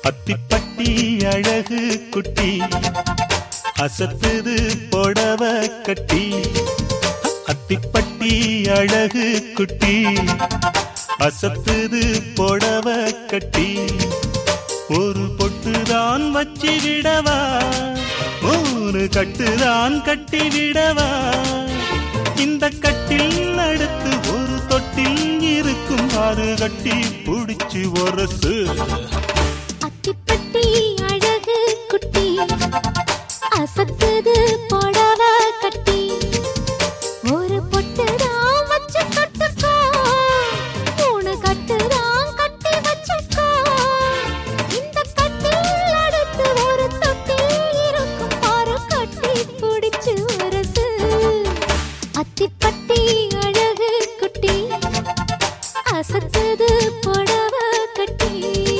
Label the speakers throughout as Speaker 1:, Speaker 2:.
Speaker 1: அத்திப்பட்டி அழகு குட்டி அசத்துது புடவ கட்டி. அத்திப்பட்டி அழகு குட்டி அசத்துது புடவ கட்டி. ஒரு பொட்டுதான் வச்சு விடவா, மூணு கட்டுதான் கட்டி விடவா. இந்த கட்டில் அடுத்து ஒரு தொட்டில் இருக்கும், அது கட்டி புடிச்சு ஒரசு.
Speaker 2: அத்திப்பட்டி அழகு குட்டி அசத்துது புடவ கட்டி. ஒரு பொட்டுதான் வச்சு கட்டுக்கோ, மூணு கட்டுதான் கட்டி வச்சுக்கோ. இந்த கட்டில் அடுத்து ஒரு தொட்டில் இருக்கும், பாரு கட்டி புடிச்சு ஒரசு. அத்திப்பட்டி அழகு குட்டி அசத்துது புடவ கட்டி.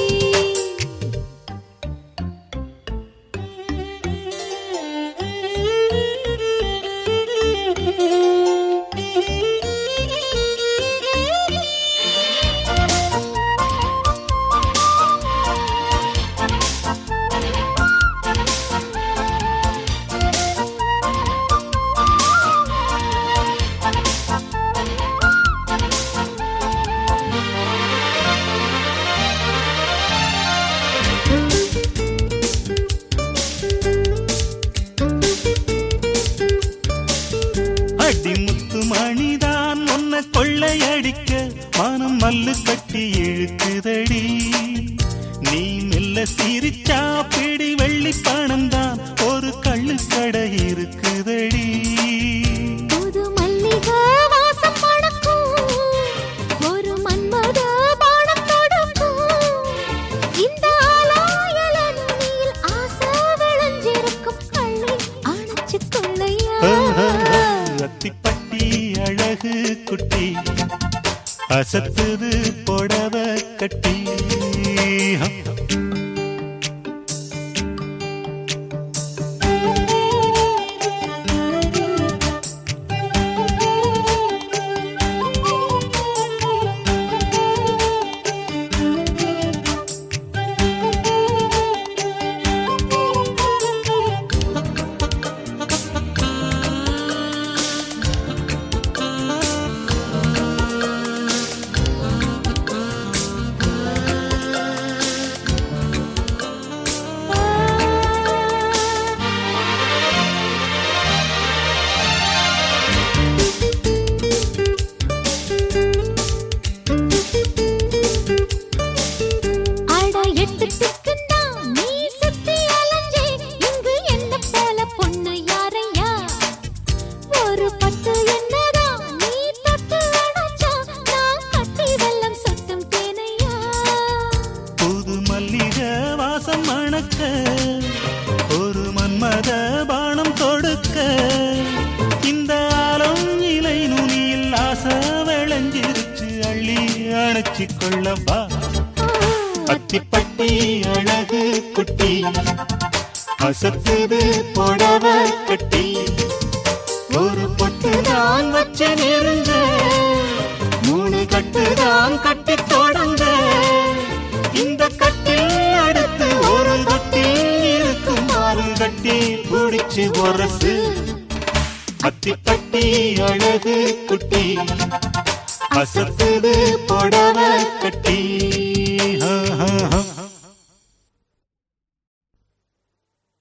Speaker 1: மணிதான் ஒன்ன கொள்ளையடிக்க மனம் மல்லு கட்டி இழுக்குதடி. நீ மெல்ல சிரிச்சா பிடி வெள்ளி பணம் தான் ஒரு கள்ளு கடை இருக்குதடி.
Speaker 2: புது மல்லிகை வாசம் மணக்கும், ஒரு மன்மத பானம் தொடுக்கும். இந்த ஆலாயல நுனியில் ஆசை விளைஞ்சிருக்கும், கள்ளை அணைச்சு கொள்ளையா.
Speaker 1: அத்திப்பட்டி அழகு குட்டி அசத்துது புடவ கட்டி. ஒரு மன்மத பானம் தொடுக்க, இந்த ஆலம் இலை நுனியில் ஆசை விளைஞ்சிருச்சு, அள்ளி அணைச்சி கொள்ளவா. அத்திப்பட்டி அழகு குட்டி அசத்துது புடவ கட்டி. ஒரு பொட்டுதான் வச்சு நெருங்க, மூணு கட்டுதான் கட்டி தொடங்க. இந்த கட்டில் அடுத்து ஒரு தொட்டில் இருக்கும், ஆறு கட்டி புடிச்சு ஒரசு. அத்திப்பட்டி அழகு குட்டி அசத்துது புடவ கட்டி.